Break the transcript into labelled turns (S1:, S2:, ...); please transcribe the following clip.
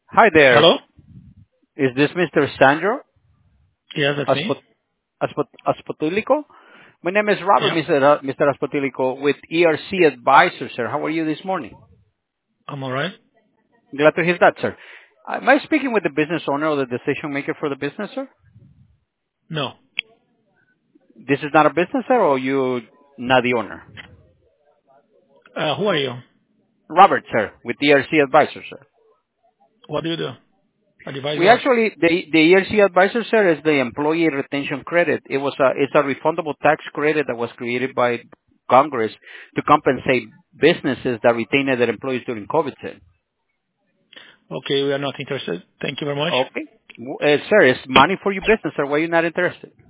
S1: Hi there.
S2: Hello?
S1: Is this Mr. Sandro
S2: Yes, that's me.
S1: Aspotulico? My name is Robert,
S2: Yeah,
S1: Mr. Aspotulico, with ERC Advisors, sir. How are you this morning?
S2: I'm all right.
S1: Glad to hear that, sir. Am I speaking with the business owner or the decision maker for the business, sir?
S2: No.
S1: This is not a business, sir, or you not the owner?
S2: Who are you?
S1: Robert, sir, with ERC Advisors, sir.
S2: What do you do? Advise
S1: We
S2: what?
S1: actually, the ERC Advisor, sir, is the employee retention credit. It's a refundable tax credit that was created by Congress to compensate businesses that retained their employees during COVID, sir.
S2: Okay, we are not interested. Thank you very much.
S1: Okay. Sir, it's money for your business, sir. Why are you not interested?